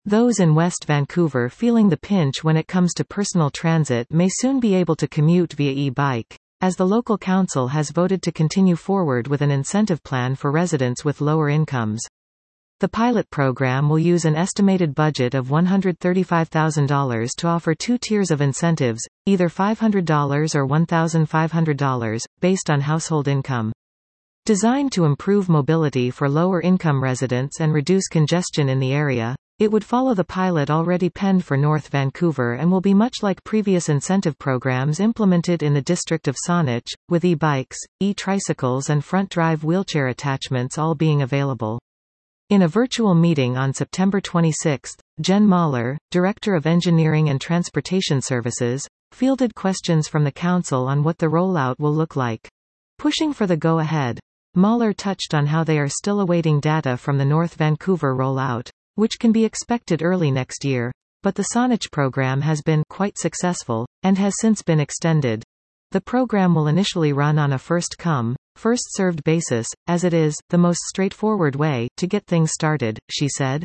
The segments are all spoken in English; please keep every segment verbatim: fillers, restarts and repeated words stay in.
Those in West Vancouver feeling the pinch when it comes to personal transit may soon be able to commute via e-bike, as the local council has voted to continue forward with an incentive plan for residents with lower incomes. The pilot program will use an estimated budget of one hundred thirty-five thousand dollars to offer two tiers of incentives, either five hundred dollars or one thousand five hundred dollars, based on household income. Designed to improve mobility for lower-income residents and reduce congestion in the area, it would follow the pilot already penned for North Vancouver and will be much like previous incentive programs implemented in the district of Saanich, with e-bikes, e-tricycles and front-drive wheelchair attachments all being available. In a virtual meeting on September twenty-sixth, Jen Mahler, Director of Engineering and Transportation Services, fielded questions from the council on what the rollout will look like. Pushing for the go-ahead, Mahler touched on how they are still awaiting data from the North Vancouver rollout, which can be expected early next year, but the Saanich program has been quite successful, and has since been extended. The program will initially run on a first-come, first-served basis, as it is the most straightforward way to get things started, she said.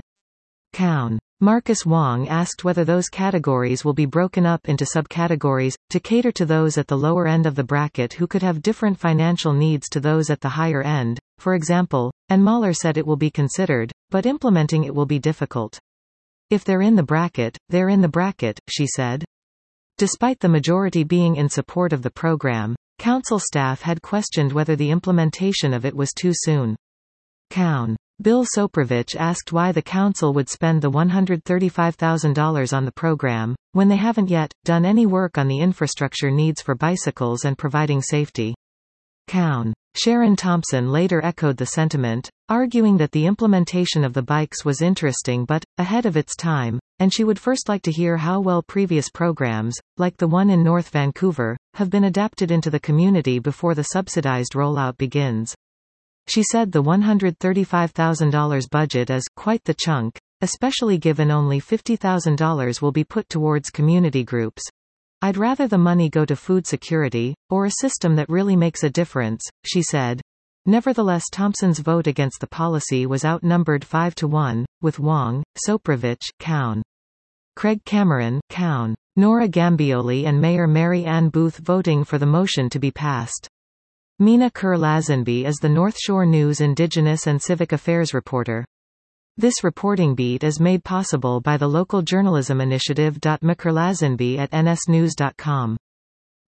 Cown. Marcus Wong asked whether those categories will be broken up into subcategories, to cater to those at the lower end of the bracket who could have different financial needs to those at the higher end, for example, and Mahler said it will be considered, but implementing it will be difficult. If they're in the bracket, they're in the bracket, she said. Despite the majority being in support of the program, council staff had questioned whether the implementation of it was too soon. Cown. Bill Soprovich asked why the council would spend the one hundred thirty-five thousand dollars on the program, when they haven't yet done any work on the infrastructure needs for bicycles and providing safety. Cown. Sharon Thompson later echoed the sentiment, arguing that the implementation of the bikes was interesting but ahead of its time, and she would first like to hear how well previous programs, like the one in North Vancouver, have been adapted into the community before the subsidized rollout begins. She said the one hundred thirty-five thousand dollars budget is quite the chunk, especially given only fifty thousand dollars will be put towards community groups. I'd rather the money go to food security, or a system that really makes a difference, she said. Nevertheless, Thompson's vote against the policy was outnumbered five to one, with Wong, Soprovich, Cown, Craig Cameron, Cown, Nora Gambioli and Mayor Mary Ann Booth voting for the motion to be passed. Mina Kerr-Lazenby is the North Shore News Indigenous and Civic Affairs reporter. This reporting beat is made possible by the local journalism initiative. Makerlazenby at n s news dot com.